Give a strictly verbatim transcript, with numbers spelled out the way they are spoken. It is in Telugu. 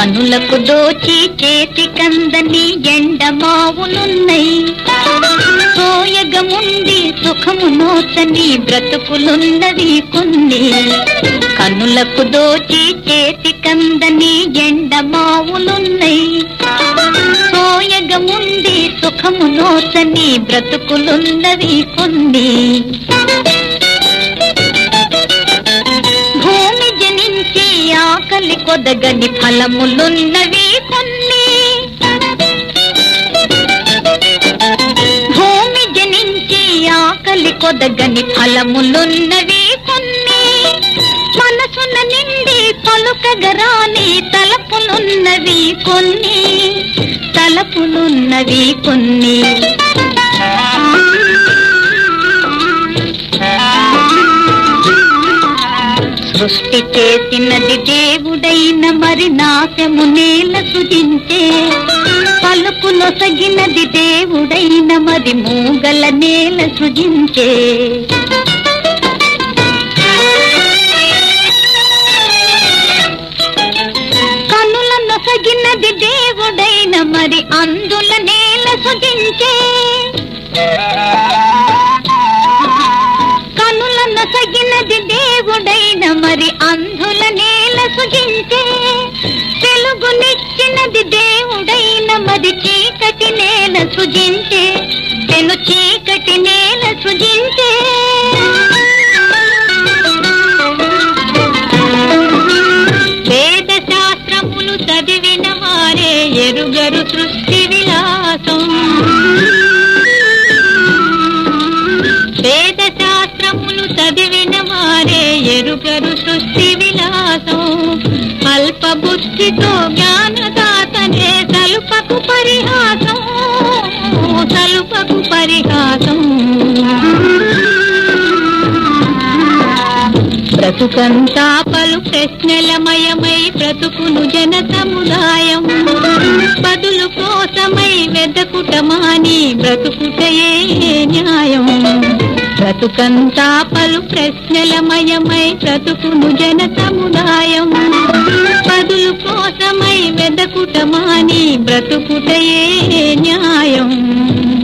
కనులకు దోచి చేతి కందని ఎండమావులున్నై, సోయగముండి సుఖము నోచని బ్రతుకులున్నవి కొన్ని. కనులకు దోచి చేతి కందని ఎండమావులున్నై, సోయగముండి సుఖము నోచని బ్రతుకులున్నవి కొన్ని. భూమి జనించి ఆకలి కొదగని ఫలములున్నవి కొన్ని. భూమి జనించి ఆకలి కొదగని ఫలములున్నవి కొన్ని. మనసున నిండి పలుకగరాని తలపులున్నవి కొన్ని, తలపులున్నవి కొన్ని. సృష్టి చేసినది దేవుడైన మరి నాశము నేల సృజించే, పలుకులొసగినది దేవుడైన మరి మూగల నేల సృజించే. కనుల నొసగినది దేవుడైన మరి అందుల నేల సృజించే. కనుల నొసగినది దేవుడైన మరి అంధుల నేల సృజించే. వెలుగునిచ్చినది దేవుడైన మరి చీకటి నేల సృజించే, పెను చీకటి నేల సృజించే. వేద శాస్త్రములు చదివిన వారే ఎరుగరు సృష్టి విలాసం. వేద శాస్త్రములు చదివిన వారే ఎరుగరు సృష్టి విలాసం. అల్ప బుద్ధితో జ్ఞానదాతనే సలుపకు పరిహాసం, సలుపకు పరిహాసం. బ్రతుకంతా పలు ప్రశ్నలమయమై బ్రతుకును జన సముదాయం. బదులు కోసమై వెదకుటమాని బ్రతుకుటయే న్యాయం. బ్రతుకంతా పలు ప్రశ్నలమయమై బ్రతుకును జన సముదాయం. బదులు కోసమై వెదకుటమాని బ్రతుకుటయే న్యాయం.